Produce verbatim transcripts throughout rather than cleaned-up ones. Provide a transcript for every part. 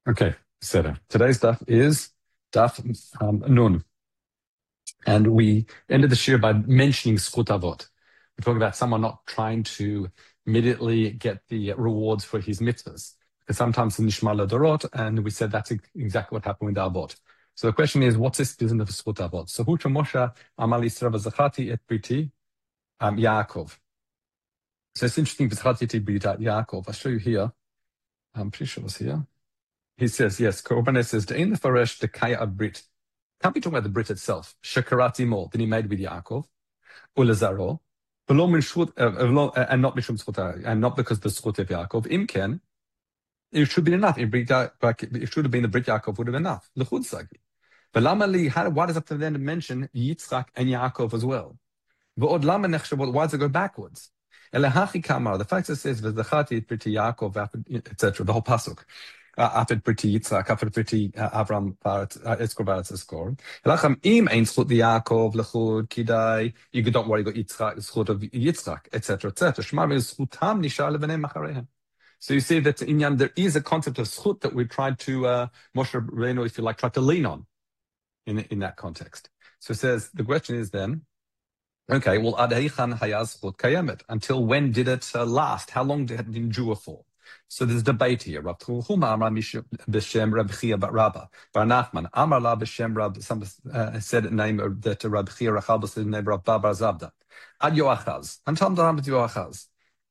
Okay, Seder. Today's daf is daf um, Nun. And we ended the shir by mentioning Zchut Avot. We're talking about someone not trying to immediately get the rewards for his mitzvahs. Because sometimes it's Nishma L'Dorot, and we said that's exactly what happened with the Avot. So the question is, what's this business of Zchut Avot? So Hu Moshe Amal Yisrael V'Zachati Et Briti um, Yaakov. So it's interesting, V'Zachati Et Briti Yaakov. I'll show you here. I'm pretty sure it's here. He says, yes, Korban says, De'in Nefaresh Dekaya Brit. Can't be talking about the Brit itself. Shekarati Mo, that he made with Yaakov, Ulazaro, and not Mishum Zchut, and not because the Zchut of Yaakov. Imken, it should be enough. It should have been the Brit Yaakov would have been enough. L'chud Sagi. But Lama Li, why does it have to then mention Yitzchak and Yaakov as well? V'od Lama Nechshavot, why does it go backwards? Elahachi Kamar, the fact that it says, V'zachati Brit Yaakov, et cetera, the whole pasuk. Afet Briti Yitzchak, Afet Briti Avram Eskor Baratz Eskor. Elacham im ein zchut Yaakov lechud kidai. You don't worry, you got Yitzchak, zchut of Yitzchak, et cetera, et cetera. Shmar zchutam nishar levenem macharehem. So you see that in Yan there is a concept of zchut that we tried to uh, Moshe Rabbeinu, if you like, tried to lean on in in that context. So it says the question is then, okay, well ad heichan hayaz zchut kayemet. Until when did it uh, last? How long did it endure for? So there's debate here. Rab Chuma Amar B'Shem Rab Chia Rabba Bar Nachman Amar La B'Shem Rab. Some uh, said a name that Rab Chia Rachal said the name Rab Bar Zabda Ad Yoachaz. Until the Rambam Yoachaz.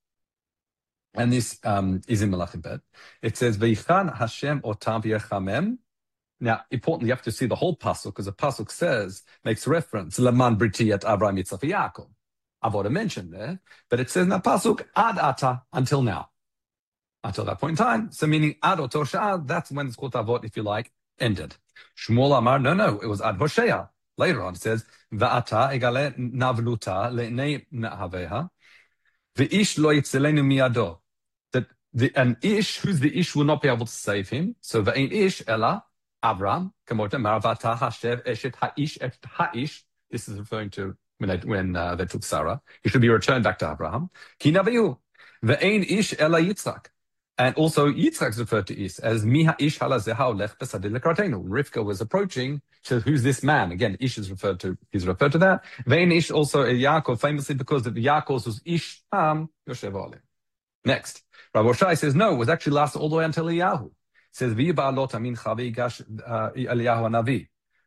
And this um, is in Malachim Bet. It says V'Yichan Hashem Otam V'Yechamem. Now, importantly, you have to see the whole pasuk because the pasuk says makes reference Laman Briti at Abraham Yitzchak Yaakov. I've already mentioned there, but it says in the pasuk Ad Ata until now. Until that point in time. So meaning Ad Oto Sha'ad, that's when the Zchut Avot, if you like, ended. Shmuel Amar, no, no, it was Ad Hoshea. Later on it says, Va'ata egale navluta le'nei na'haveha, V'ish lo yitzelenu miyado. That the, an Ish, who's the Ish, will not be able to save him. So Va'in Ish, Ella, Avram, Kamota, Maravata Hashev, Eshet Ha'ish, Et Ha'ish. This is referring to when they, when, uh, they took Sarah. He should be returned back to Abraham. Ki naviyu. Va'in Ish, Ella Yitzchak. And also Yitzchak is referred to Ish as Miha Ish Halazeha Lech Besadil Lekratenu. Rivka was approaching, so who's this man? Again, Ish is referred to, he's referred to that. Vein Ish also Yaakov, famously because of Yaakov was Ish Am Yoshev Alim. Next, Rav Oshai says no, it was actually lasted all the way until Eliyahu. It says V'yiba Lot Amin Chavi Gash Eliyahu Hanavi.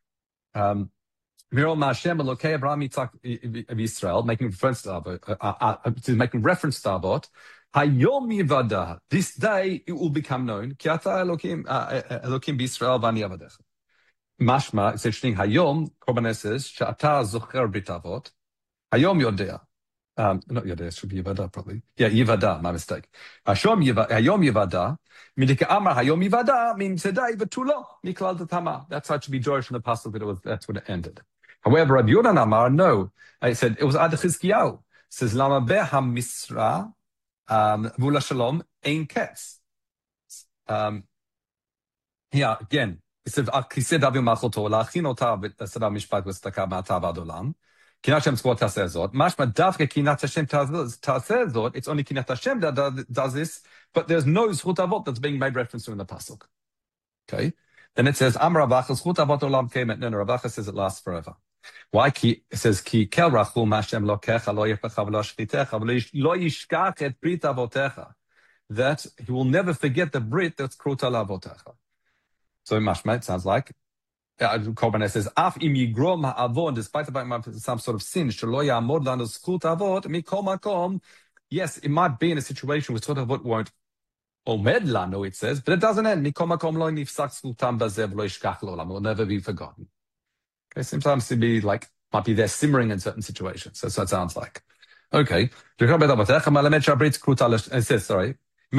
Um Mirol Ma'ashem Elokei Abraham Yitzchak of Israel, making reference to Avot, uh, uh, uh, making reference to Avot. Hayom Yivada, this day it will become known. Ki ata Elokim Elokim b'Yisrael v'ani avadecha. Mashma, it's interesting. Hayom Korban says she'ata zocher brit avot. Hayom Yodea, um, not Yodea, it should be Yivada probably. Yeah, Yivada, my mistake. Hayom Yivada, midika Amar Hayom Yivada means today v'tulo miklal tatama. That's how to be Jewish from the pasuk, but it was that's when it ended. However, Rabbi Yodan Amar, no, I said it was Ad Chizkiyahu. Says Lama beha misra. Um, Vula Shalom Ein Ketz. Um, yeah, again, he said, "Kised Avi Malchoto Lachin Ota V'Taseva Mishpat V'Tzedakah Ma'ata V'Ad Olam." Kinat Hashem Tzvot Taseh Zot. Mashma Davke Kinat Hashem Taseh Zot. It's only Kinat Hashem that does this, but there's no Zchut Avot that's being made reference to in the pasuk. Okay, then it says Amar Ravacha Zchut Avot Olam Kemet. No, no, Ravacha says it lasts forever. Why? It says, Ki kel rachum Hashem lokecha lo yepecha v'lo shchitecha lo yishkach et brit avotecha. That he will never forget the brit that's kruta lavotecha. So mashma, it sounds like, uh, Korban says, Af im yigrom ha'avon, despite about some sort of sin, shelo ya'amod lanu zchut avot, mikol makom, yes, it might be in a situation where zchut avot won't omed lanu, it says, but it doesn't end. Mikol makom lo nifsak zchutam bazev lo yishkach l'olam, it will never be forgotten. Okay, sometimes to be like, might be there simmering in certain situations. That's what it sounds like. Okay. It says, sorry.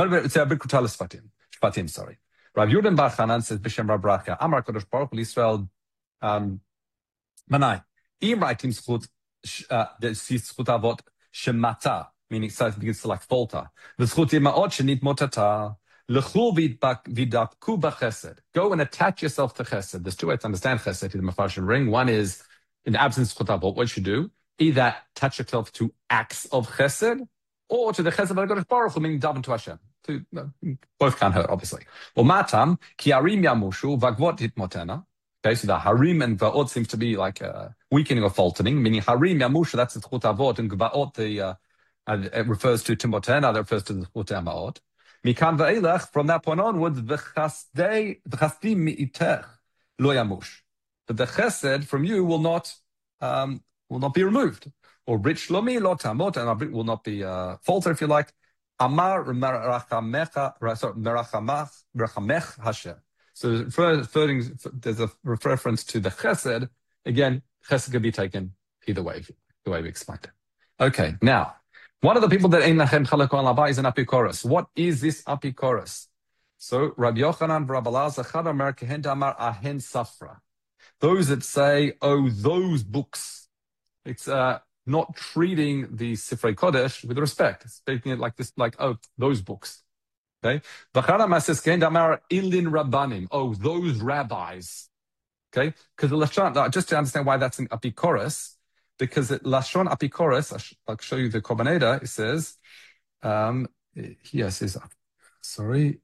Sorry. Rav Yudan Bar Chanan says, B'Shem Rab Racha, Amar Kodesh Baruch L'Yisrael, um, Manai, Im Raitim Zchut, the Zchut Avot, Shemata, meaning it begins to like falter. V'Zchut Yimaot Shenit Motata, L'chul Vidapku B'Chesed. Go and attach yourself to Chesed. There's two ways to understand Chesed in the Mefarshim ring. One is, in the absence of Zchut Avot, what you do? Either attach yourself to acts of Chesed, or to the Chesed of HaKadosh Baruch Hu, meaning daven to Hashem. to, no, both can't hurt, obviously. Umatam, ki harim yamushu, vagvot hitmotena. Okay, so the harim and va'ot seems to be like a weakening or faltering, meaning harim yamushu, that's the zchut avot, and va'ot, the, uh, uh, it refers to timotena, that refers to the zchut ma'ot. Mikan va'elech, from that point onwards, v'chasdei, v'chasdim mi'itech, lo yamush. But the chesed from you will not, um, will not be removed. Or rich lomi lo tamot, and will not be uh, falter, if you like. Amar merachamecha, sorry, merachamach, merachamech Hashem. So referring, there's a reference to the chesed. Again, chesed can be taken either way, the way we explained it. Okay, now, one of the people that ein lachem chalek al haba is an apikoros. What is this apikoros? So Rabbi Yochanan, Rabbi Elazar, Chad Amar, Kehen Damar, Ahen Safra. Those that say, oh, those books, it's uh, not treating the Sifrei Kodesh with respect, speaking it like this, like, oh, those books. Okay? V'chadam says, Kehen Damar, Ilin Rabbanim, oh, those rabbis. Okay? Because the Lashon, just to understand why that's an apikoros, because it, Lashon apikoros, I'll show you the Korbaneda, it says, um, here it says, sorry,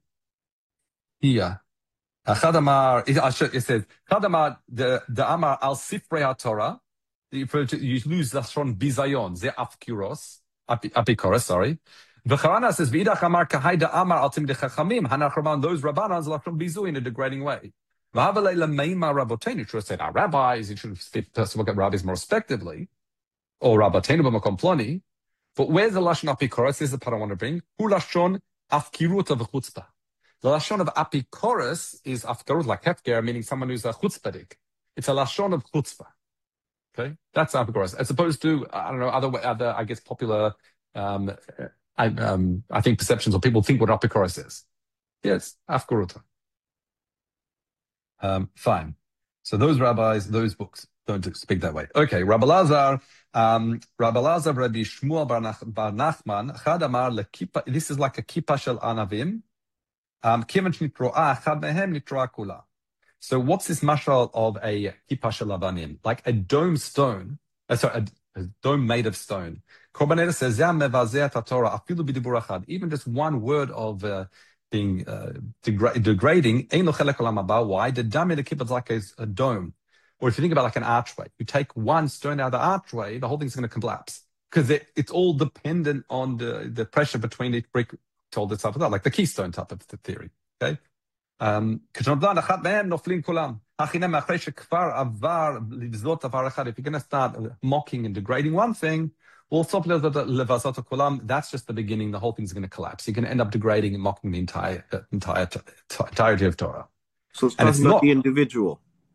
here. Chadamar, it says, Chadamar, the, the Amar al Sifrei HaTorah, you lose Lashon Bizayon, Ze Afkiros, Apikoros, sorry. V'charana says, V'idach Amar Kahai da Amar al Timdei Chachamim, Hanachraman, those Rabbanans, Lashon Bizu in a degrading way. V'havalei Lameima Rabboteinu, you should have said our rabbis, you should have look at rabbis more respectively, or Rabboteinu b'makom ploni. But where's the Lashon Apikoros? This is the part I want to bring. Hu Lashon Afkiruta v'chutzpah. The Lashon of apikoros is afkarut, like hefker, meaning someone who's a chutzpahdik. It's a Lashon of chutzpah. Okay? That's apikoros. As opposed to, I don't know, other, other I guess, popular, um, I, um, I think, perceptions, or people think what apikoros is. Yes, afkaruta. Um, fine. So those rabbis, those books, don't speak that way. Okay, Rabbi Elazar, um, Rabbi Elazar, Rabbi Shmuel bar Nachman, Chad Amar lekipa, this is like a kippah shel anavim. Um, so what's this mashal of a kippah shel avanim? Like a dome stone, uh, sorry, a, a dome made of stone. Korbaneda says, even just one word of uh, being uh, degra- degrading, why? The dam in the kippah is like a, a dome. Or if you think about like an archway, you take one stone out of the archway, the whole thing's going to collapse. Because it, it's all dependent on the, the pressure between each brick. Told this type of that, like the keystone type of the theory. Okay. Um, if you're going to start mocking and degrading one thing, well, that's just the beginning. The whole thing's going to collapse. You're going to end up degrading and mocking the entire uh, entire t- t- entirety of Torah. So it's talking about not, the individual.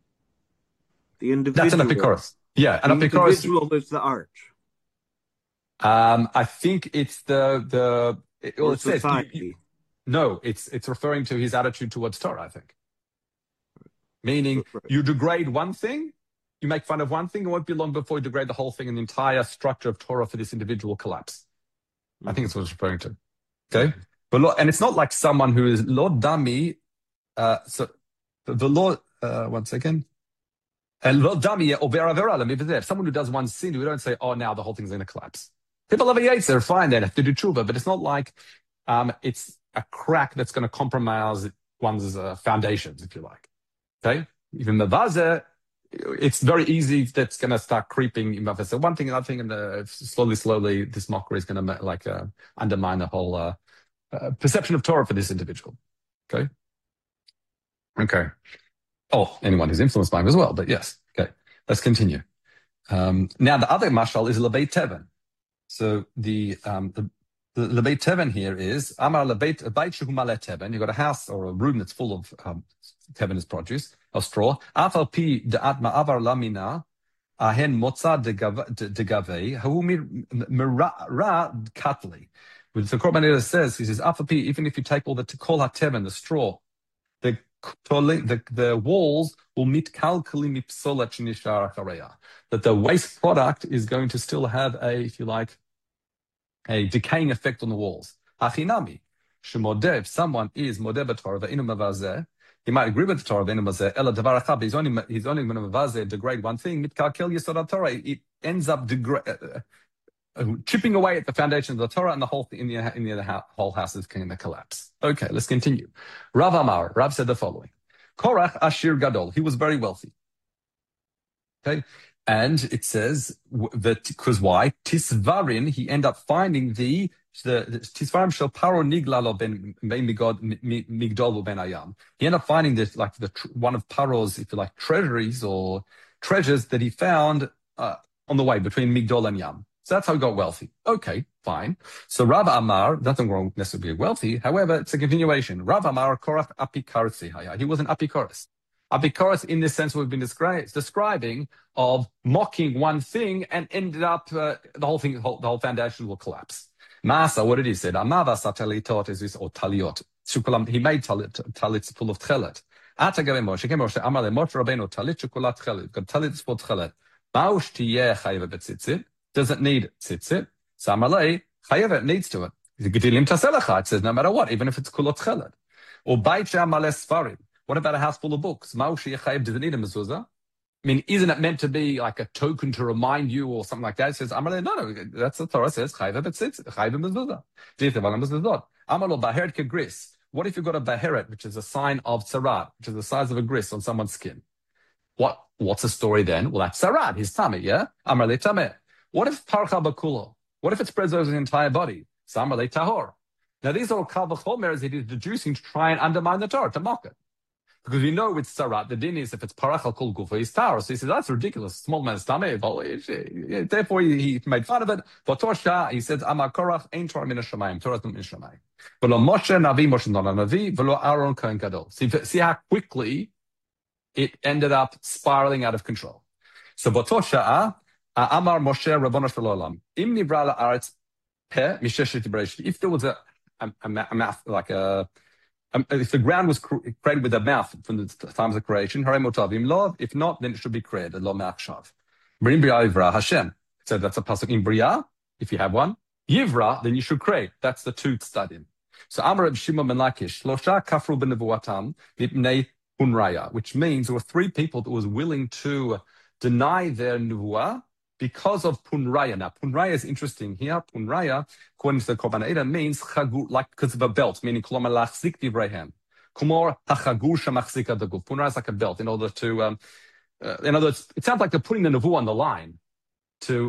The individual. That's an apikoros. Yeah, an the apikoros. individual is the arch. Um, I think it's the the. It, well, it says, you, you, no, it's it's referring to his attitude towards Torah, I think. Meaning, you degrade one thing, you make fun of one thing, it won't be long before you degrade the whole thing, and the entire structure of Torah for this individual collapse. Mm-hmm. I think it's what it's referring to. Okay? But and it's not like someone who is Lord Dami, uh, so the, the Lord, uh, one second. And Lord Dami, or someone who does one sin, we don't say, oh, now the whole thing's going to collapse. People have a yates, they're fine, they have to do tshuva, but it's not like um, it's a crack that's going to compromise one's uh, foundations, if you like. Okay? Even Mavaza, it's very easy that's going to start creeping in Mavaza. So one thing, another thing, and uh, slowly, slowly, this mockery is going to like uh, undermine the whole uh, uh, perception of Torah for this individual. Okay? Okay. Oh, anyone who's influenced by him as well, but yes. Okay. Let's continue. Um, now, the other mashal is Lebeit Teven. So the um, the, the Lebeit Teven here is Amar Lebeit Shehu Maleh Teven. You've got a house or a room that's full of um, Teven is produce of straw. Afal pi de'at ma'avar lamina ahen motza degavei hahu mira katli. The Korban says, he says, Afal pi, even if you take all the kol haTeven, the straw, the the, the walls will meet kalkali mipsola chinishar chareya. That the waste product is going to still have a, if you like, a decaying effect on the walls. Achinami, shemodeh, if someone is modeh b'Torah ve'inu mavazeh, he might agree with the Torah ve'inu mavazeh, ela davar achab, he's only he's only going to mavazeh, degrade one thing, mitkalkel yesod Torah, it ends up degrade. chipping away at the foundation of the Torah, and the whole thing in the, in the whole house is going to collapse. Okay, let's continue. Rav Amar, Rav said the following. Korach Ashir Gadol, he was very wealthy. Okay, and it says that, because why? Tisvarin, he ended up finding the, the, the Tisvarim shel Paro Niglalo ben Migdol ben Ayam. He ended up finding this, like the one of Paro's, if you like, treasuries or treasures that he found uh, on the way between Migdol and Yam. So that's how he got wealthy. Okay, fine. So Rav Amar, nothing wrong necessarily wealthy. However, it's a continuation. Rav Amar Korach Apikoros. He was an Apikoros. Apikoros, in this sense, we've been descri- describing of mocking one thing and ended up uh, the whole thing, the whole, the whole foundation will collapse. Masa, what did he say? Amava satalitot is this or taliot. He made talit, talits full of tchelet. Ata gabe Moshe, Moshe Amar le Moshe Rabbeinu talit shukulat tchelet. Got talits full tchelet. Maush tiyeh chayiv betzitzit. Does it need tzitzit? Samalei, chayev, it needs to it. It says no matter what, even if it's kulot chelet. Or baitcha males svarim. What about a house full of books? Maushi chayev, does it need a mezuzah? I mean, isn't it meant to be like a token to remind you or something like that? It says, Amalei, no, no, that's the Torah says, chayev betzitzit, chayev mezuzah. Amalo baheret kegris. What if you've got a baheret, which is a sign of tzarat, which is the size of a gris on someone's skin? What? What's the story then? Well, that's tzarat, his tummy, yeah? Amalei tameh. What if parcha bakulo? What if it spreads over the entire body? Samarle tahor. Now these are all kal v'chomer that he's deducing to try and undermine the Torah, to mock it. Because we know with sarat, the din is if it's parachal kol gufa, he's tahor. So he says, that's ridiculous. Small man's tummy. Therefore he, he made fun of it. But Torsha, he says, Amar Korach, ain't Torah min hashamayim. Torah min hashamayim. V'lo Moshe Navi, Moshe not a Navi, v'lo Aaron Kohen Gadol. See, see how quickly it ended up spiraling out of control. So Botosha, Amar Moshe Rabbono Shel Olam. Im nivra la'aretz peh misheshet bereshit. If there was a, a, a mouth, like a, a, if the ground was created with a mouth from the times of creation, harei motavim lo. If not, then it should be created lo ma'achshav. B'rim bria yivra Hashem. So that's a pasuk in bria. If you have one, yivra, then you should create. That's the two tzadim. So Amar Reb Shimon ben Lakish, Shlosha kafru b'nevuatam mipnei hunraya, which means there were three people that was willing to deny their nevuah because of punraya. Now, punraya is interesting here. Punraya, according to the Korban Eda, means chagur, like because of a belt, meaning kolomar lachzik divreihem. Kumor hachagur shamachzik adaguf. Punraya is like a belt in order to, um, uh, in other words, it sounds like they're putting the nevuah on the line to,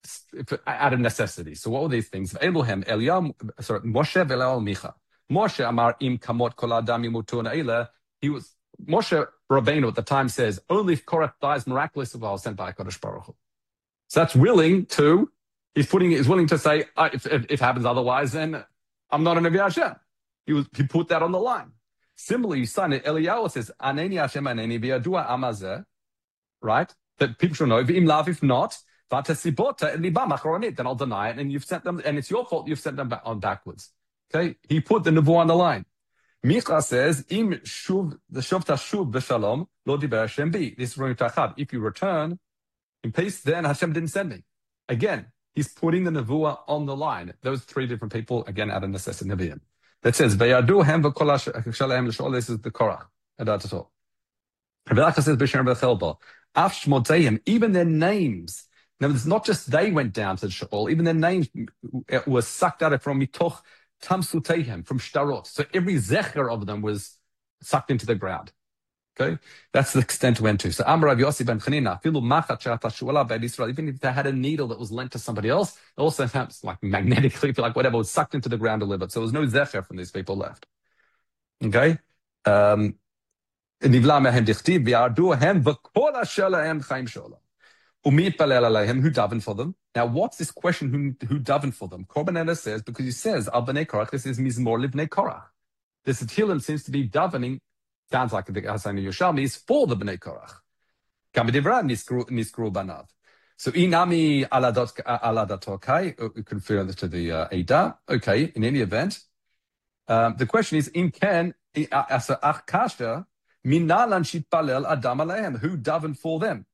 out of necessity. So what were these things? Elohem, Eliam, sorry, Moshe ve'Eliyahu Micha. Moshe amar im kamot kol adam yimutun eila. He was, Moshe Rabbeinu at the time says, only if Korach dies miraculously, well, sent by HaKadosh Baruch Hu. So that's willing to, he's putting, he's willing to say, uh, if, if, if it happens otherwise, then I'm not a Nevi Hashem. He was, he put that on the line. Similarly, you sign it, Eliyahu says, Aneni Hashem Aneni v'yadua amazeh, right? That people should know, v'im lav, if not, v'atesibota liba macharonit, then I'll deny it, and you've sent them, and it's your fault you've sent them back on backwards. Okay? He put the Nevuah on the line. Micha says, Im shuv, the shovta shuv b'shalom, lo diber Hashem bi. This is from Tachad. If you return in peace, then Hashem didn't send me. Again, he's putting the Nevuah on the line. Those three different people, again, out of necessity. Nevi'im. That says, V'yadu hem v'kol shalem l'shol. This is the Korach. Adat at all. Rebbe says, B'shem b'chelba. Af shmotayim, even their names. Now, it's not just they went down to the Sheol, even their names were sucked out from mitoch tamsutayim, from shtarot. So every zecher of them was sucked into the ground. Okay, that's the extent we went to. So Amar Rav Yossi ben Chanina, filu machat she'ata shuala be'ed Yisrael. Even if they had a needle that was lent to somebody else, also perhaps like magnetically, like whatever, was sucked into the ground a little bit. So there was no zecher from these people left. Okay, um, nivla mehem dichtiv v'yardu hem v'kol asher lahem chaim shola. Umi yitpalel aleihem, who davened for them? Now, what's this question? Who who davened for them? Korban Ela says, because he says al bnei Korach. This is mizmor libnei Korach. This Tehillim seems to be davening. Sounds like the Hasan Yerushalmi is for the Bnei Korach. Kamidivra niskru niskru banav. So inami aladot aladato. We can refer to the uh, Eidah. Okay. In any event, um, the question is: In ken asa achkasha minalan shitpalel adam alehem. Who davened for them?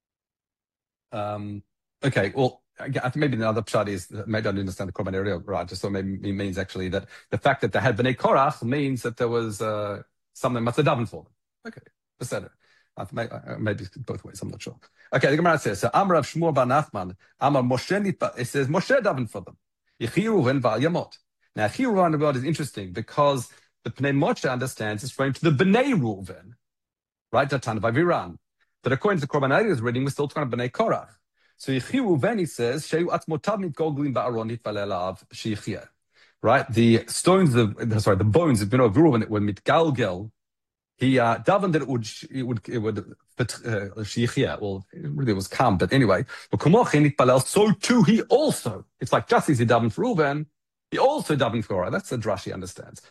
Um, okay. Well, I think maybe another pshat is maybe I didn't understand the Korban area right. Just so maybe it means actually that the fact that they had Bnei Korach means that there was. Uh, Something must have davened for them. Okay, that's better. Maybe both ways, I'm not sure. Okay, the Gemara says, so Amar of Shmuel bar Nachman, Amar Moshe, it says Moshe davened for them. Yechi Reuven v'al Yamot. Now, Yechi Reuven is interesting because the Pnei Moshe understands it's referring to the Bnei Reuven, right? Datan Vaviran. But according to the Korban Eli's reading, we're still talking about Bnei Korach. So Yechi Reuven, he says, Sheyu atzmotav mitgolglim ba'aron nitvalelav sheyichia. Right? The stones, of, sorry, the bones of Bnei Reuven were mitgalgel. He uh, davened that it would, it would, it would, uh, well, it really was calm, but anyway, so too he also, it's like just as he davened for Reuven, he also davened for Korah. That's the drush he understands.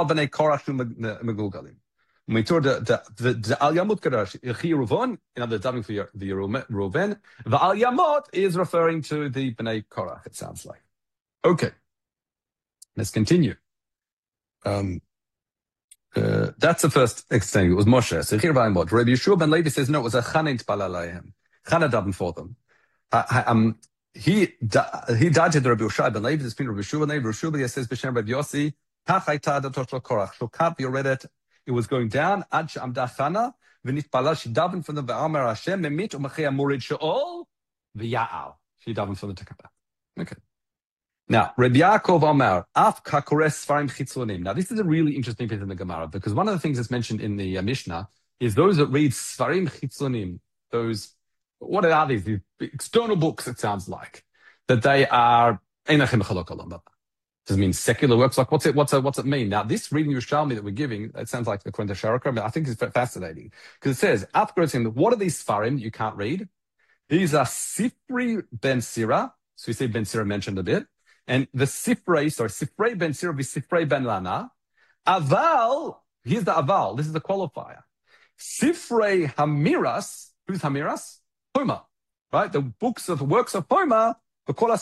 When we told the the the Al Yamot Kadash, Yechi Reuven, in other davening for the Reuven, the Al Yamot is referring to the Bnei Korach, it sounds like. Okay, let's continue. Um, Uh, that's the first thing. It was Moshe. So here by Mod. Rabbi Yeshua ben Levi says no. It was a Chana Tpalalayim. Chana davened for them. Uh, um, he he died to the Rabbi Yeshua ben Levi. There's been Rabbi Yeshua ben Levi. Rabbi Yeshua says b'shem Rabbi Yossi. Tachayta datosh Korach. Shokat. You read it. It was going down. Ad she'amda Chana v'nitpalal. She davened from the V'amar Hashem memit u'machei amurid she'ol v'ya'al. She davened from the Tekabah. Okay. Now, Rabbi Yaakov Amar, Af kakores sfarim chitzonim. Now, this is a really interesting bit in the Gemara because one of the things that's mentioned in the uh, Mishnah is those that read sfarim chitzonim. Those, what are these? These external books, it sounds like. That they are, doesn't mean secular works. Like, what's it, what's it, what's it mean? Now, this reading Yerushalmi that we're giving, it sounds like the Kwenta Sharaka, but I think it's fascinating. Because it says, Af kakores, what are these sfarim you can't read? These are Sifri ben Sira. So we see Ben Sira mentioned a bit. And the Sifrei, sorry, Sifrei ben Sira, Sifrei ben Lana. Aval, here's the Aval, this is the qualifier. Sifrei Hamiras, who's Hamiras? Homer, right? The books of, works of Homer, and all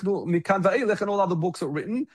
other books are written.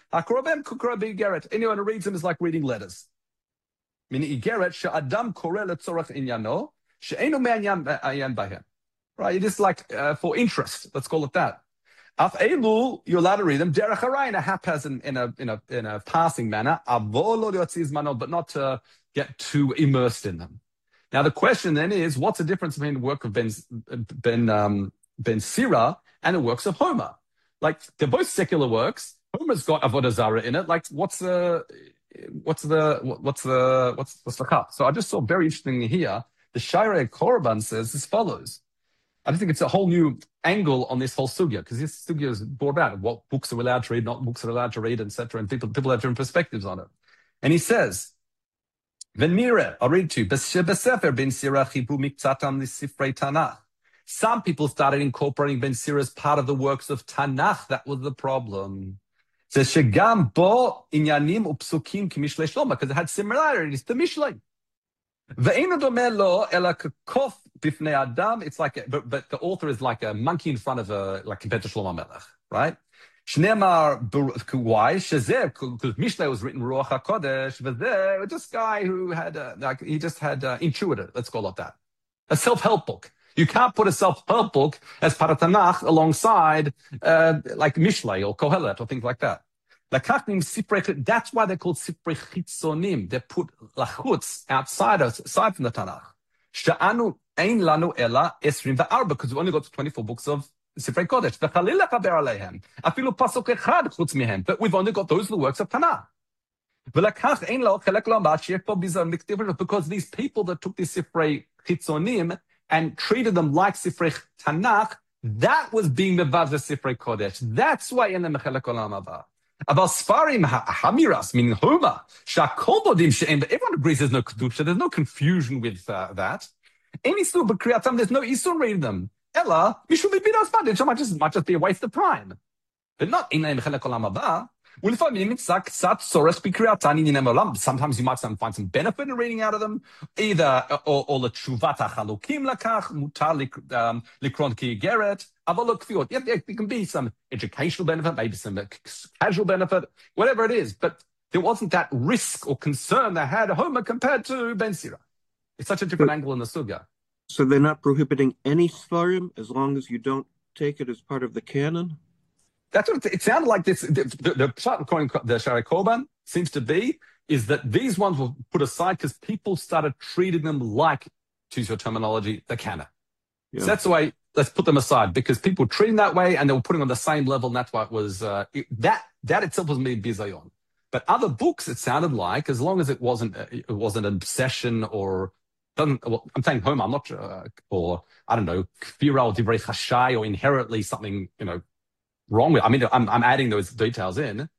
Anyone who reads them is like reading letters. Meaning, she'adam koreh letzorach inyano, she'enu me'anyan bahem. Right? It is like uh, for interest, let's call it that. Af elu, you're allowed to read them. Derech harayim, a haphazard in a in a in a passing manner. Avolo yotziz mano, but not to get too immersed in them. Now the question then is, what's the difference between the work of Ben Ben um, Ben Sira and the works of Homer? Like they're both secular works. Homer's got avodah zarah in it. Like what's the what's the what's the what's what's the cut? So I just saw very interesting here. The Shirei Korban says as follows. I think it's a whole new angle on this whole sugya, because this sugya is brought out what books are allowed to read, not books are allowed to read, et cetera. And people, people have different perspectives on it. And he says, Venmire, I'll read to you, Besefer ben Sira chibru miktatam lisifrei Tanakh. Some people started incorporating Ben Sira as part of the works of Tanakh. That was the problem. It says, Shegam bo inyanim upsukim kimishlei Shlomo, because it had similarities to Mishlei. It's like, a, but, but the author is like a monkey in front of a, like compared to Shlomo Melech, right? Shneimar, why? Because Mishlei was written Ruach HaKodesh, but there, this guy who had, a, like, he just had uh, intuitive, let's call it that. A self-help book. You can't put a self-help book as part of Tanakh alongside, uh, like Mishlei or Kohelet or things like that. That's why they're called Sifrei Chitzonim. They put lachutz outside us, aside from the Tanakh. She'anu ein lanu ela esrim va'arba, because we've only got twenty-four books of Sifrei Kodesh. V'chalil lechaber aleihem. Afilu pasuk echad chutz mihem. But we've only got those are the works of Tanakh. V'lakach ein lo chelek lo amad she'ef bo bizar miktiv, because these people that took these Sifrei Chitzonim and treated them like Sifrei Tanakh, that was being mevad the Sifrei Kodesh. That's why in the Mechelek Olam Haba. About Sfarim Hamiras, meaning Homer, Shakol Bodim She'em, but everyone agrees there's no Kedusha, there's no confusion with uh, that. Any Isur B'Kriyatam, there's no Isur reading them. Ella, Mishum B'Binas Badin, it might just, might just be a waste of time. But not in Mechelek Olam Haba. Sometimes you might find some benefit in reading out of them, either or, or the Tshuvat HaChalukim Lakach, Mutar Likron Ki Geret, Avalok Fiot. Yeah, there can be some educational benefit, maybe some casual benefit, whatever it is. But there wasn't that risk or concern they had Homer compared to Ben Sira. It's such a different so, angle in the sugya. So they're not prohibiting any Sfarim as long as you don't take it as part of the canon? That's what it, it sounded like. This the the, the, the Shirei Korban seems to be is that these ones were put aside because people started treating them like to use your terminology, the canon. Yeah. So that's the way, let's put them aside, because people were treating that way and they were putting on the same level, and that's why it was, uh, it, that that itself was made bizayon. But other books, it sounded like, as long as it wasn't it wasn't an obsession or, doesn't, well, I'm saying Homer, I'm not, uh, or, I don't know, kfira or divrei chashai, or inherently something, you know, wrong with, I mean, I'm, I'm adding those details in.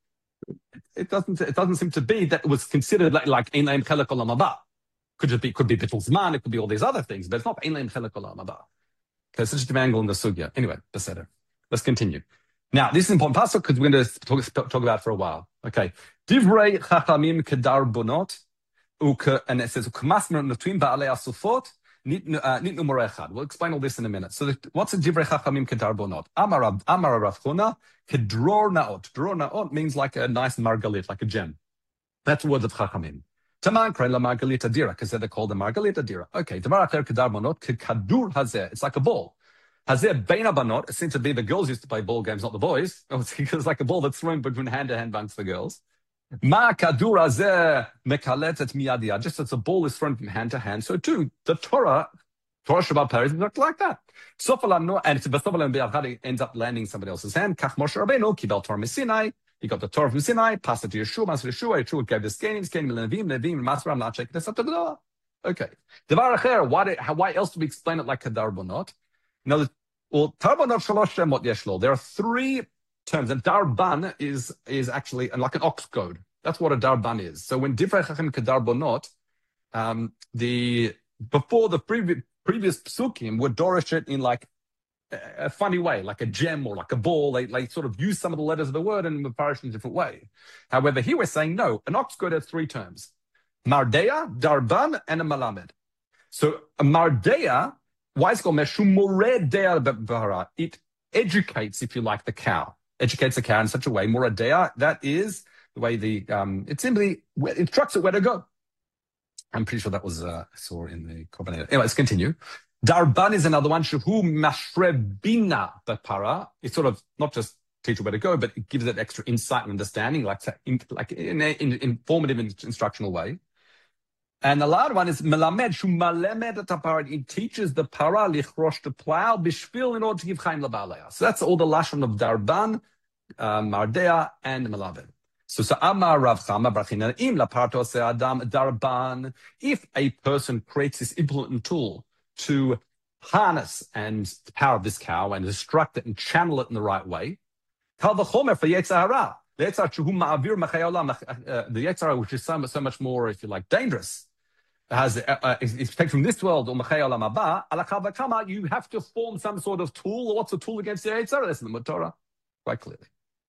It doesn't, it doesn't seem to be that it was considered like, like ein lahem chelek olam haba. Could it be, could be bittul zman, it could be all these other things, but it's not ein lahem chelek olam haba. Okay, such a different angle in the sugya. Anyway, beseder. Let's continue. Now, this is an important pasuk because we're going to talk, talk about it for a while. Okay. Divrei chachamim kedarbonot, and it says, u'k'masmer netuim ba'alei asufot, nitnu moreh echad. We'll explain all this in a minute. So the, what's a divrei chachamim kedarbonot? Amar Amar Rav Huna, kedror naot. Dror naot means like a nice margalit, like a gem. That's the word of chachamim. Taman kren la margalita dira, because they're called the margalita dira. Okay, davar acher kedarbonot, kadur hazeh. It's like a ball. Hazeh beina banot. It seems to be the girls used to play ball games, not the boys. It's like a ball that's thrown between hand to hand amongst the girls. Ma kadur hazeh mekaletet miyadia. Just as a ball is thrown from hand to hand, so too the Torah, Torah Shabbat Paris, is like that. Sofalam and it ends up landing in somebody else's hand. Kach Moshe Rabbeinu kibel Torah Sinai. He got the Torah from Sinai, passed it to Yeshua, passed it to Yeshua, Yeshua gave the Skenim, Skenim, Levim, Levim, Masram, not check this up to the Okay. Devar acher, why, how, why else do we explain it like Kadarbonot? Now, well, Tarbonot Shalosh Shemot Yeshlo. There are three terms, and Darban is, is actually like an ox goad. That's what a Darban is. So when Divrei Chachamim Kadarbonot, um, the, before the previous, previous psukim would dorish it in like, a funny way, like a gem or like a ball. They, they sort of use some of the letters of the word and parish in a different way. However, here we're saying no. An ox goad has three terms: Mardea, Darban, and a Malamed. So a Mardea, why is it called Meshumore? It educates, if you like, the cow. Educates the cow in such a way. Moradea, that is the way the, um, it simply instructs it where to go. I'm pretty sure that was, uh, I saw in the Korban. Anyway, let's continue. Darban is another one. Shehu mashrebina bapara. It's sort of not just teach you where to go, but it gives it extra insight and understanding, like in, like in an in, informative and instructional way. And the last one is melamed shu malemed tapara. It teaches the para lichrosh to plow bishvil in order to give chaim labalaya. So that's all the lashon of Darban, uh, Mardea, and Melamed. So, so Amar Rav Chama Brachina im laparto se adam Darban. If a person creates this implement tool to harness and the power of this cow and instruct it and channel it in the right way. Kal v'chomer for Yetzer Hara. The Yetzer Shehu ma'avir machai olam. The Yetzer Hara, which is so, so much more, if you like, dangerous, has uh, uh, is, is taken from this world or machai olam haba. Alakal v'kama, you have to form some sort of tool. What's a tool against the Yetzer Hara? That's in the Torah, quite clearly.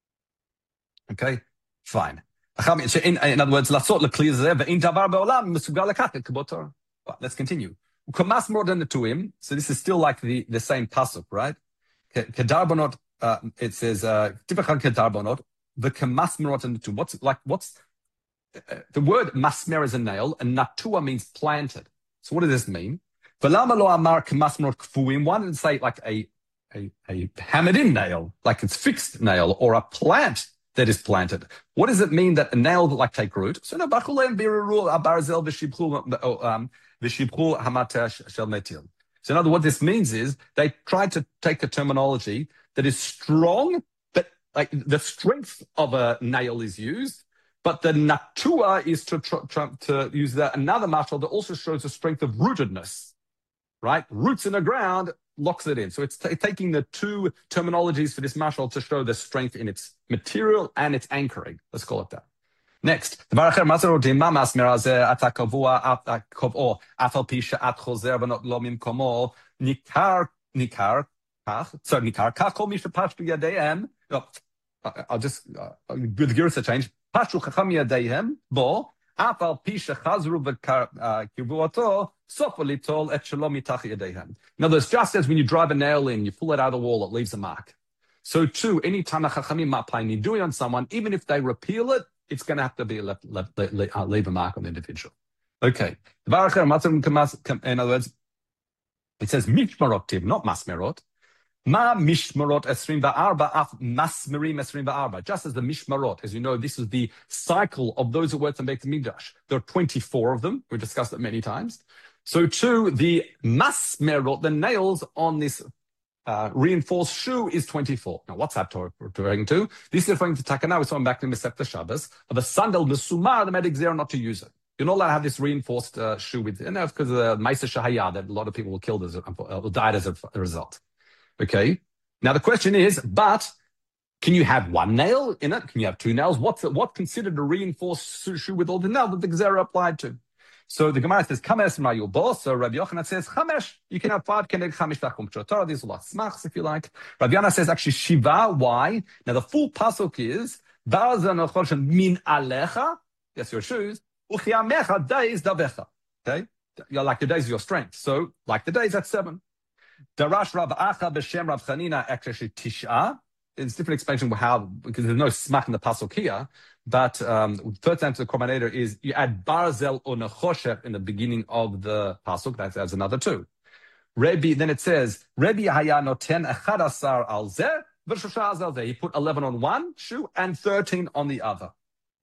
Okay, fine. In, in other words, lasot lekli zeh ve'in davar be'olam mesugal lekach k'bo Torah. Let's continue. Ukamas more than the to him. So this is still like the, the same pasuk, right? Kedarbonot, uh, it says, uh, kedarbonot, the kamasmerot and the two. What's like, what's, uh, the word masmer is a nail and natua means planted. So what does this mean? Velama lo amar kamasmerot kfuim. Why didn't it say like a, a, a hammered in nail, like it's fixed nail, or a plant that is planted? What does it mean that a nail that like take root? So no, bachuleim birurul abarzel v'shibchul, um, so in other words, what this means is they tried to take a terminology that is strong, but like the strength of a nail is used, but the natua is to tr- tr- to use that another mashal that also shows the strength of rootedness, right? Roots in the ground locks it in. So it's t- taking the two terminologies for this mashal to show the strength in its material and its anchoring. Let's call it that. Next, the Baracher Mazarot Mamas Miraze Atakavua Atako Afal Pisha at Choser Banot Lomim Komo Nikar Nikar Kach. So Nikar Kachol Misha Pashtu Yadehem. I'll just uh, with the Girsa change. Pashtu Chacham Yadehem Bo Afal Pisha Chazru Kibuato Sofolitol et Shalom Mitach Yadehem. In other words, just as when you drive a nail in, you pull it out of the wall, it leaves a mark. So too, any time a Chachamim might play Nidui on someone, even if they repeal it, it's going to have to be left, left, leave, uh, leave a mark on the individual. Okay. In other words, it says mishmarot, not masmerot. Ma mishmarot esrim va'arba af masmerim esrim va'arba. Just as the mishmarot, as you know, this is the cycle of those who work to make the Midrash. There are twenty-four of them. We've discussed it many times. So too, the masmerot, the nails on this uh, reinforced shoe is twenty-four. Now, what's that referring to? This is referring to Takana, we saw back in Mesepta Shabbos, of a sandal, the sumar, the medic zero, not to use it. You're not allowed to have this reinforced uh, shoe with, and that's because of the Maisa Shahaya, that a lot of people were killed as a, uh, died as a, a result. Okay? Now, the question is, but can you have one nail in it? Can you have two nails? What's the, what considered a reinforced shoe with all the nails that the Gezerah applied to? So the Gemara says, Chamesh ma yubos. So Rabbi Yochanan says, Chamesh, you can have five keneg chamish tachum Torah. These are lot smachs, if you like. Rabbi Yana says, actually, Shiva, why? Now, the full pasuk is, Barazan min alecha, yes, your shoes, uchiamecha days davecha. Okay? You're like the days of your strength. So, like the days, that's seven. Darash Rav Acha b'shem Rav Chanina, actually, Tisha. It's different explanation of how, because there's no smach in the pasuk here, but um, first answer to the combinator is you add barzel or nechoshev in the beginning of the pasuk. That adds another two. Rebbe, then it says, Rebbe haya noten echad asar al zeh v'shosha al zeh. He put eleven on one shoe and thirteen on the other.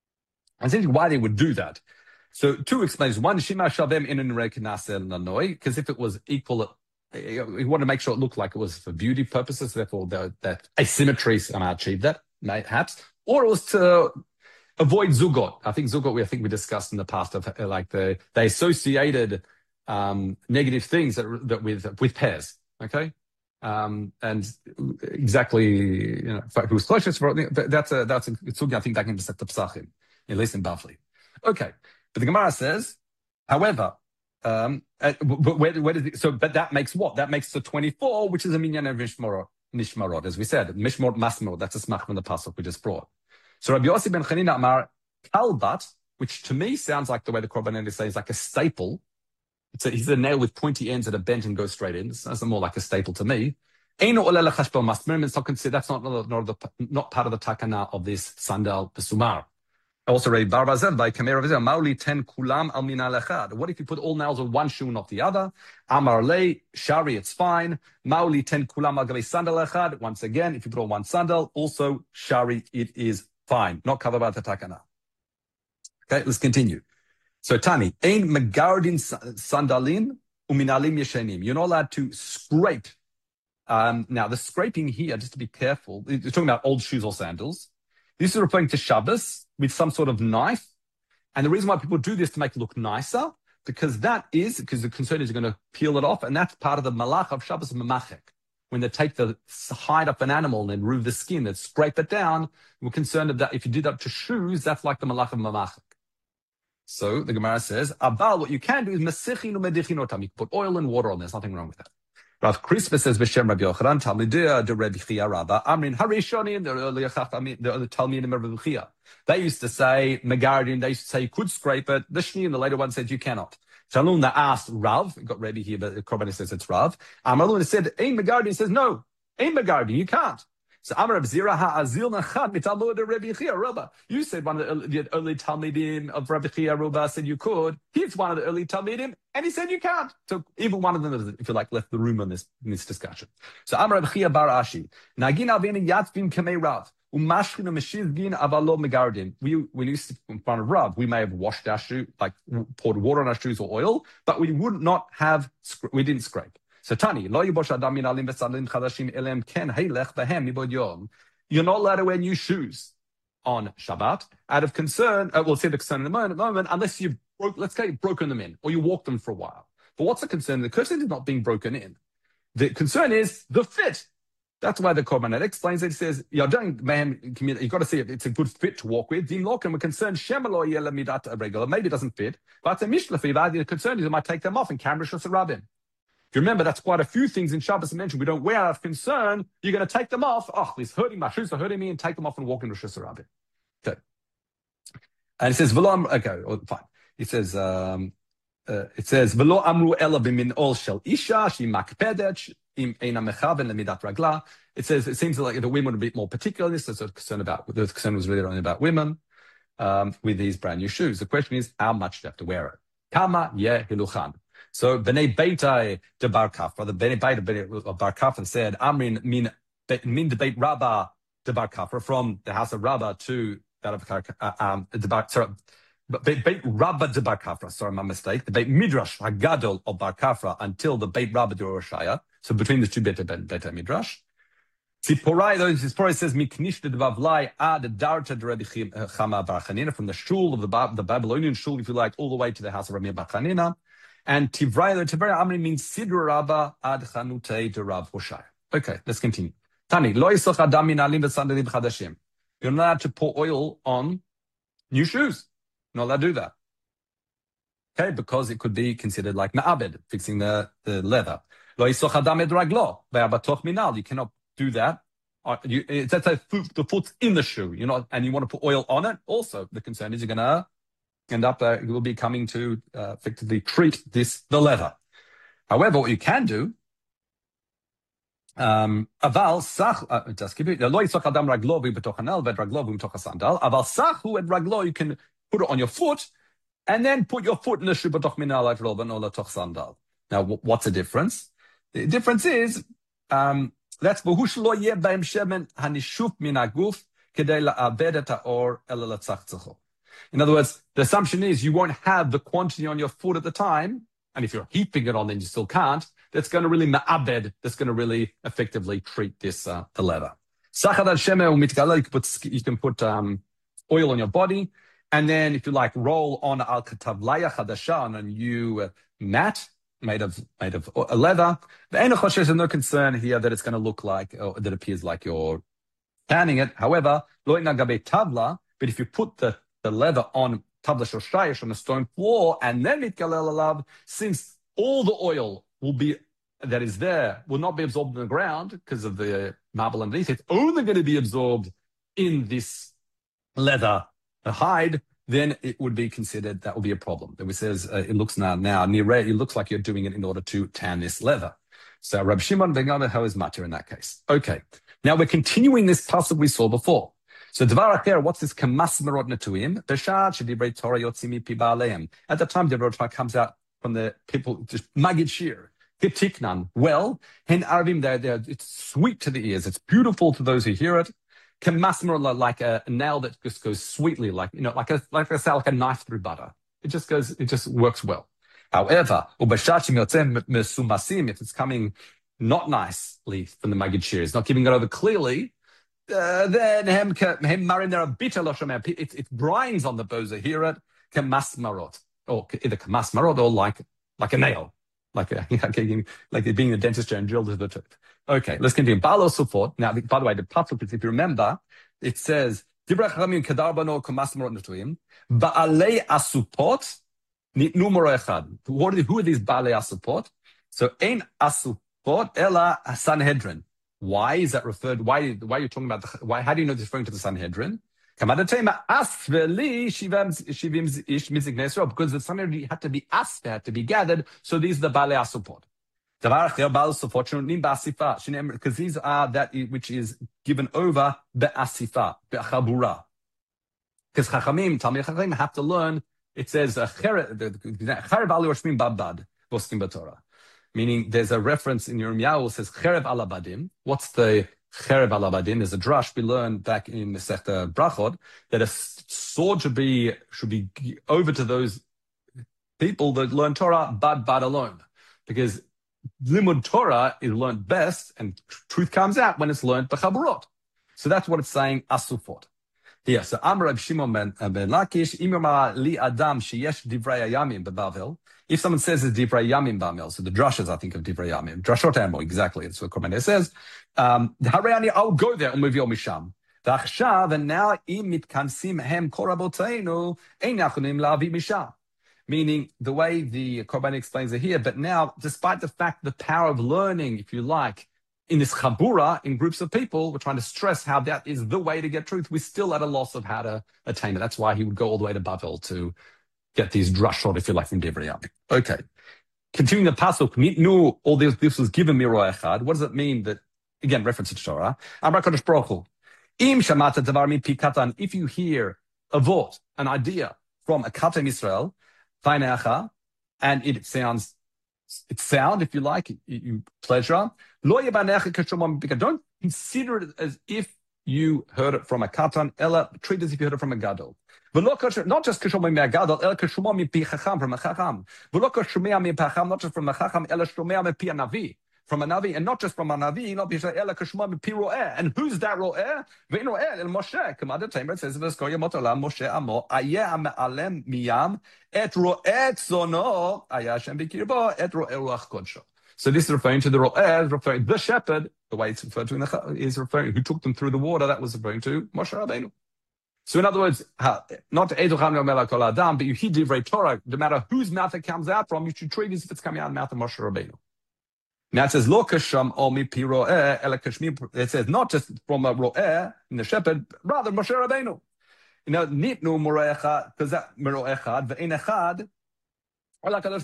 I'm thinking why they would do that. So two explanations. One, shima shavem inin rekinasel nanoi, because if it was equal, he wanted to make sure it looked like it was for beauty purposes, therefore the, that asymmetry somehow achieved that, perhaps. Or it was to avoid zugot. I think zugot, we I think we discussed in the past of uh, like the they associated um, negative things that, that with with pairs. Okay, um, and exactly, you know, if it was close, that's a that's a zugot. I think that can be set to psachim, at least in Bavli. Okay, but the Gemara says, however. Um, uh, but where, where does it, so? But that makes what? That makes the twenty-four, which is a minyan of Mishmarot, Nishmarot, as we said, Mishmor Masmor. That's a smach from the pasuk we just brought. So Rabbi Yossi ben Chanina Amar Kalbat, which to me sounds like the way the Korban is saying is like a staple. It's a, he's a nail with pointy ends that are bent and go straight in. So that's more like a staple to me. Eino olele chashbel masmerim. It's not considered. That's not not, not, the, not part of the takana of this sandal besumar. Also, Rabbi Barbazel by Kamer Rav Mauli ten kulam al min alechad. What if you put all nails on one shoe, not the other? Amar le shari, it's fine. Mauli ten kulam al gavi sandal echad. Once again, if you put on one sandal, also shari, it is fine. Not covered by the takana. Okay, let's continue. So Tani, ein megardin sandalin uminalim yeshenim. You're not allowed to scrape. Um, now, the scraping here, just to be careful, you're talking about old shoes or sandals. This is referring to Shabbos with some sort of knife. And the reason why people do this to make it look nicer, because that is, because the concern is you're going to peel it off, and that's part of the malach of Shabbos memachek. When they take the hide of an animal and then remove the skin and scrape it down, we're concerned that if you did that to shoes, that's like the malach of memachek. So the Gemara says, Abal, what you can do is mesichin umedichin otam. You can put oil and water on. There's nothing wrong with that. Rav Crispus says, B'Shem Rabbi Yochanan, Talmidia de Rabbi Chia Rabba, Amrin Harishonim, the earlier Chachamim, the early Talmidim of Rabbi Chia. They used to say, Megardin, they used to say you could scrape it. The Shni and the later one said you cannot. Shalom asked Rav, got Rabbi here, but the Korban says it's Rav. Amalun said, Ein Megardin, says no, Ein Megardin, you can't. So Amar Zira ha'azil nachad mitalmud de Rabbi Chia Rabba. You said one of the early, the early Talmidim of Rabbi Chia Rabba said you could. He's one of the early Talmidim, and he said you can't. So even one of them, if you like, left the room on this in this discussion. So Amar Rabbi Chia bar Ashi nagin avini yatzvim kamei Rav umashkin umeshizgin avalo megardin. We when used to in front of Rav, we may have washed our shoe, like poured water on our shoes or oil, but we would not have. We didn't scrape. So Tani, lo yibosh adam min alim v'salim chadashim elem ken heilech behem mibod yom. You're not allowed to wear new shoes on Shabbat out of concern. Uh, we'll see the concern in a moment, moment unless you've broke, let's say you've broken them in or you walked them for a while. But what's the concern? The concern is not being broken in. The concern is the fit. That's why the Korban explains it. It says, you're doing, man, you've got to see it. It's a good fit to walk with. Dim lokim, we're concerned, shemalo yela midat regular. Maybe it doesn't fit. But the mishlafi, the concern is it might take them off and camera shus rabin. If you remember, that's quite a few things in Shabbos mentioned. We don't wear out of concern. You're going to take them off. Oh, it's hurting, my shoes are hurting me, and take them off and walk in Rosh Hashanah. Okay. And it says, V'lo, okay, oh, fine. It says, um, uh, it says, V'lo amru ela b'min ol shel isha, she makpedet, im eina mechaven lemidat ragla. It says, it seems like the women are a bit more particular. This is a concern about, the concern was really only about women um, with these brand new shoes. The question is, how much do you have to wear it? Kama ye hiluchan. So Bnei Beitai de Bar Kafra, the Bnei Beitai of Bar Kafra said, Amrin min min debate Rabbah de Bar Kafra, from the house of Rabbah to that of uh, um the Bar sorry, Beit, Beit Rabbah de Bar Kafra, sorry, my mistake. The Beit Midrash Hagadol of Bar Kafra until the Beit Rabbah de Roshaya. So between the two Beit, Beit, Beit Midrash. Tziporai, though, Tziporai says, Miknishta de Bavlai ad Darta de Rabbi Chama Bar Chanina, from the shul of the, the Babylonian shul, if you like, all the way to the house of Rabbi Bar Chanina. And Tivrai, though, Tivrai Amri means Sidra Rabbah ad Chanutei de Rav Hoshai. Okay, let's continue. Tani, Lo Yisoch Adam min alim v'sandalim chadashim. You're not allowed to pour oil on new shoes. You're not allowed to do that. Okay, because it could be considered like ma'abed, fixing the, the leather. Lo Yisoch Adam ed raglo ve'abatoch minal. You cannot do that. You, it's that's a foot, the foot's in the shoe. You're not, and you want to put oil on it. Also, the concern is you're going to end up. Uh, you will be coming to uh, effectively treat this the leather. However, what you can do, um, aval sach. Just give it. Lo yisoch adam raglo b'toch hanal v'ed raglo b'toch hasandal. Aval sachu ed raglo. You can put it on your foot, and then put your foot in the shoe b'toch minal like roben or l'toch sandal. Now, what's the difference? The difference is. Um, That's v'hush lo yeh b'hem shemen hanishuf min haguf kedei la'aved et ha'or ela latzachzacho. In other words, the assumption is you won't have the quantity on your foot at the time, and if you're heaping it on, then you still can't. That's going to really ma'abed. That's going to really effectively treat this uh, the leather. Sachad al shemeh u'mitgala. You can put you can put um, oil on your body, and then if you like, roll on al katavlaya chadasha on a new uh, mat. Made of made of leather. There's no concern here that it's going to look like, or that appears like you're tanning it. However, tavla, but if you put the, the leather on tavla shoshayish on a stone floor, and then mitgalel alav, since all the oil will be that is there will not be absorbed in the ground because of the marble underneath, it's only going to be absorbed in this leather, the hide. Then it would be considered, that would be a problem. Then it says, uh, it looks now, now, nireh, it looks like you're doing it in order to tan this leather. So Rab Shimon ben Gamliel is matir in that case. Okay. Now we're continuing this pasuk we saw before. So Dvar Acher, what's this kamas merod netuim? Beshad shedivrei Torah yotzimi pi ba'aleim. At the time, the Torah comes out from the people, just magid shir, kitiknan. Well, hen arvim, they're, they're, it's sweet to the ears. It's beautiful to those who hear it. Kamasmer, like a nail that just goes sweetly, like, you know, like a, like I say, like a knife through butter. It just goes, it just works well. However, if it's coming not nicely from the magid shir, it's not giving it over clearly, uh, then hem hem marin there a bitter loshem. It it brines on the boza hear it kamasmarot, or either kamasmarot or like like a nail, like a, like it being a dentist chair and drilled into the tooth. Okay, let's continue. Balo support. Now, by the way, the pasuk, if you remember, it says, Divrei Chachamim kedar bano kamas merot netuim, ba'alei asupot nitnu moro echad. Who are these ba'alei asupot? So, ein asupot ela Sanhedrin. Why is that referred? Why, why are you talking about the, why, how do you know it's referring to the Sanhedrin? Because the Sanhedrin had to be asked, had to be gathered, so these are the ba'alei asupot. Because these are that which is given over be'asifa, be'chabura. Because Chachamim, Talmid Chachamim have to learn, it says, meaning there's a reference in Yirmiyahu, it says, Cherev alabadim. What's the Cherev alabadim? There's a drush we learned back in Masechta Brachot, that a sword should be, should be over to those people that learn Torah, bad, bad alone. Because Limud Torah is learned best, and truth comes out when it's learned b'chaburot. So that's what it's saying, asufot. Here, so Amar Reb Shimon ben Lakish, Imar li Adam sheyesh divrei yamim beBavel. If someone says it's divrei yamim b'Bavel, so the drushes, I think, of divrei yamim, drashot amo, exactly. That's what Korban says. Um, Harayani, I'll go there, umivyo misham. V'achshav, and now im mitkansim hem koraboteinu, ein nachunim la'avi misham. Meaning the way the Korban explains it here, but now, despite the fact the power of learning, if you like, in this chabura, in groups of people, we're trying to stress how that is the way to get truth. We're still at a loss of how to attain it. That's why he would go all the way to Bavel to get these drushot, if you like, from Divrei Yamim. Okay. Continuing the pasuk, mitnu, all this, this was given miroi echad. What does it mean that, again, reference to Torah? Amar Kadosh Baruch Hu, im shamata davar min pi katan, if you hear a vort, an idea from a katan Israel, and it sounds, it's sound, if you like, you, you pleasure. Don't consider it as if you heard it from a katan, ella, treat as if you heard it from a gadol. Not just kishomim mi gadol, ella kishomim mi pi chacham, from a chacham. Not just from a chacham, ella shomea mi pi a navi, from a navi, and not just from a navi, not ella kishomim mi pi ro'eh. And who's that ro'eh? Ve'in ro'eh el Moshe. Kamad Tamer, it says, v'eskoya motolam Moshe amo, ayeh me'alem miyam, et ro'eh tzono, ayah Hashem b'kirbo, et ro'eh ruach kodsho. So this is referring to the ro'eh, referring the shepherd. The way it's referred to in the is referring who took them through the water. That was referring to Moshe Rabbeinu. So in other words, not Edocham Kol Adam, but you heed divrei Torah. No matter whose mouth it comes out from, you should treat it as if it's coming out of the mouth of Moshe Rabbeinu. Now it says Lo kasham o mi pi ro'eh ela kashmi. It says not just from a ro'eh in the shepherd, rather Moshe Rabbeinu. You know, nitnu more'echad because that more'echad ve'in echad. Because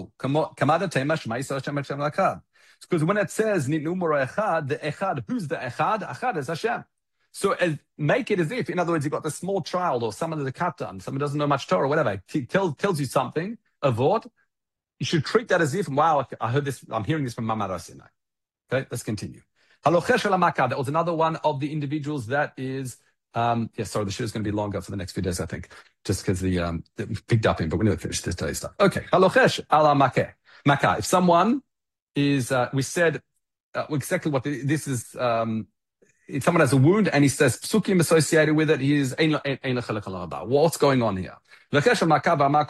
when it says nitnu more'echad, the echad, who's the echad? Echad is Hashem. So as, make it as if, in other words, you've got this small child or someone that's a katan, someone doesn't know much Torah or whatever, t- tell, tells you something, a vort, you should treat that as if, wow, I heard this, I'm hearing this from Mamad Sinai. Okay, let's continue. Halochesh al-makad, that was another one of the individuals that is, um, yeah, sorry, the show is going to be longer for the next few days, I think, just because the, um, it picked up in, but we're going to finish this today's stuff. Okay, halochesh al-makeh, makah. If someone is, uh, we said, uh, exactly what the, this is, um, if someone has a wound and he says psukim associated with it, he is what's going on here? That's again the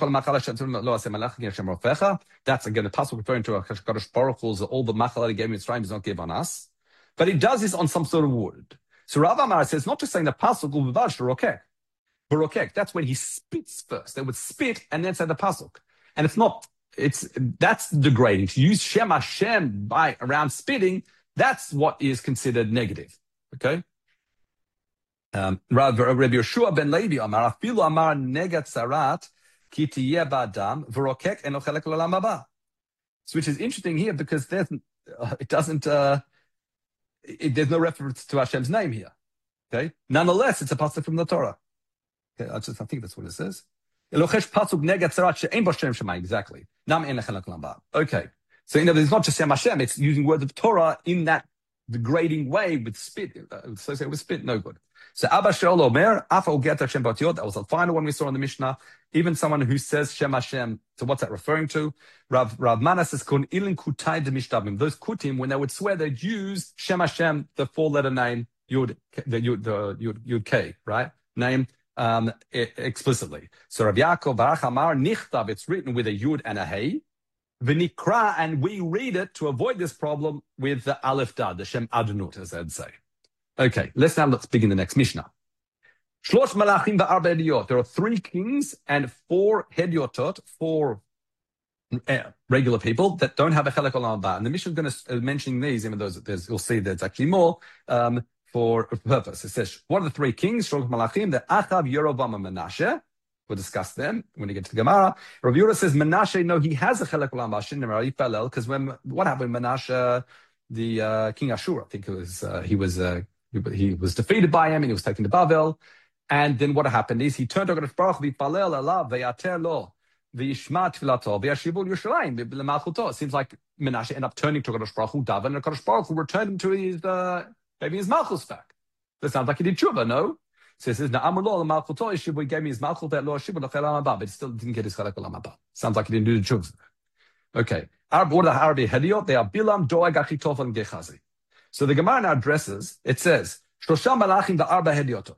pasuk referring to Hakadosh Baruch Hu's all the machal he gave me Mitzrayim does not give on us, but he does this on some sort of wound. So Rav Amar says not just saying the pasuk rokek, rokek. That's when he spits first. They would spit and then say the pasuk, and it's not. It's that's degrading to use Shem Hashem by around spitting. That's what is considered negative. Okay. Um, Rabbi Yeshua ben Levi Amar afilu Amar negat sarat ki tiyeh ba'adam v'rokek eno chelek l'olam haba. So which is interesting here because there's uh, it doesn't uh, it, there's no reference to Hashem's name here. Okay. Nonetheless, it's a pasuk from the Torah. Okay. I just I think that's what it says. Elochesh pasuk negat sarat she'ein bo shem shemai. Exactly. Nam eno chelek l'olam haba. Okay. So you know, it's not just Shem Hashem. It's using words of Torah in that degrading way with spit, uh, associated with spit, no good. So Abba Shaul Omer, Afa Uget Hashem Batiyot, that was the final one we saw in the Mishnah. Even someone who says Shem Hashem, so what's that referring to? Rav, Rav Mana says, Kun ilin kutai de mishtabim. Those kutim, when they would swear, they'd use Shem Hashem, the four-letter name, Yud, the Yud, the Yud, Yud K, right? Name, um, explicitly. So Rav Yaakov Barach Amar, Nichtav, it's written with a Yud and a Hey. V'nikra, and we read it to avoid this problem with the Aleph Dad, the Shem Adonut, as I'd say. Okay, let's now let's begin the next Mishnah. Shlosh malachim v'arba hediot. There are three kings and four hediotot, four uh, regular people that don't have a chelek olam haba. And the Mishnah is going to uh, mention these, even though there's, you'll see there's actually more um, for a purpose. It says, what are the three kings? Shlosh malachim, the Achav, Yerovam, and Menashe. We'll discuss them when we get to the Gemara. Rabbi Yehuda says Menashe, no, he has a chelek olam haba because when what happened, Menashe, the uh, king Ashur, I think it was uh, he was uh, he was defeated by him and he was taken to Bavel. And then what happened is he turned to Hakadosh Baruch Hu, v'yipalel alav, v'yater lo, v'yishma tfilato, v'yashivu Yerushalayim, v'lemalchuto. It seems like Menashe ended up turning to Hakadosh Baruch Hu, daven, and Hakadosh Baruch Hu returned him to his uh, maybe his malchus back. That sounds like he did tshuva, no? So it says, he gave me his malchut, but he still didn't get his chelek olam haba. Sounds like he didn't do the tshuva. Okay. What are the Arabi hediot? They are Bilam, Doeg, Achitoph, and Gehazi. So the Gemara now addresses, it says, Shlosha malachim va'arba hediotot.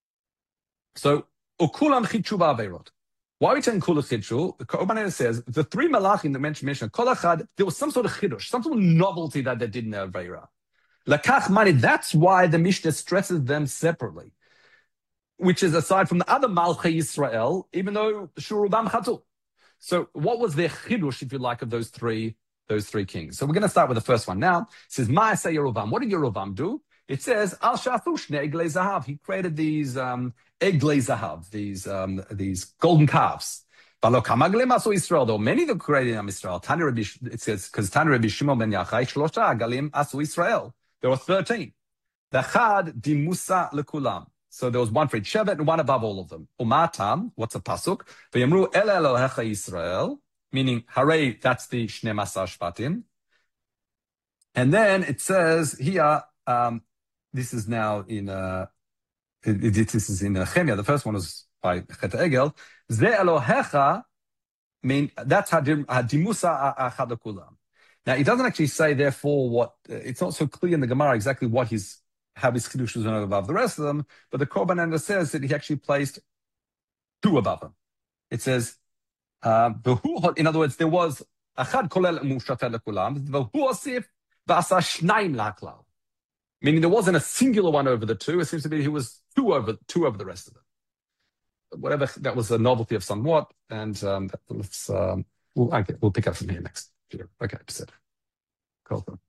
So, ukulam chitshu ba'aveirot. Why are we saying kula chitshu? The Korban says, the three malachim that mentioned, mentioned, kol achad, there was some sort of chidush, some sort of novelty that they did in their Aveira. Lakach mani, that's why the Mishnah stresses them separately. Which is aside from the other Malchei Yisrael, even though Shurubam Chatu. So what was their chidush, if you like, of those three those three kings? So we're going to start with the first one now. It says, Ma'aseh Yerovam. What did Yerovam do? It says, Al Shafu Shnei Eglei Zahav. He created these um, Eglei Zahav, these um, these golden calves. V'lo kama Eglei Asu Yisrael. There were many that created in Israel. Tani Rabbi, it says, because Tani Rabbi Shimon ben Yachai, Shlosha Galim Asu Yisrael. There were thirteen. The Chad di Musa lekulam. So there was one for each Shevet and one above all of them. Umatam, what's a pasuk? V'yamru el Elohecha Yisrael, meaning Hare, that's the Shnei Masar Shvatim. And then it says here, um, this is now in uh, it, it, this is in uh, Chemia. The first one was by Chet Egel. Ze Elohecha. I mean, that's hadimusa achad kulam. Now, he doesn't actually say, therefore, what uh, it's not so clear in the Gemara exactly what his how his chidush was above the rest of them. But the Korban Ender says that he actually placed two above them. It says, uh, in other words, there was achad kolel mushatel lekulam, v'hu osif v'asa shnaim laklal. Meaning there wasn't a singular one over the two. It seems to be he was two over two over the rest of them. Whatever, that was a novelty of somewhat, and um, let's um, we'll, okay, we'll pick up from here next. Okay, just it. Cool.